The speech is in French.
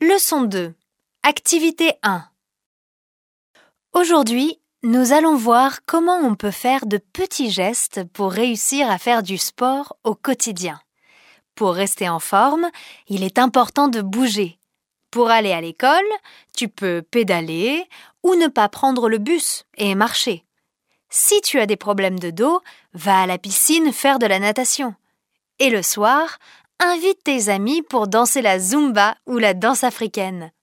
Leçon 2. Activité 1. Aujourd'hui, nous allons voir comment on peut faire de petits gestes pour réussir à faire du sport au quotidien. Pour rester en forme, il est important de bouger. Pour aller à l'école, tu peux pédaler ou ne pas prendre le bus et marcher. Si tu as des problèmes de dos, va à la piscine faire de la natation. Et le soir, invite tes amis pour danser la Zumba ou la danse africaine.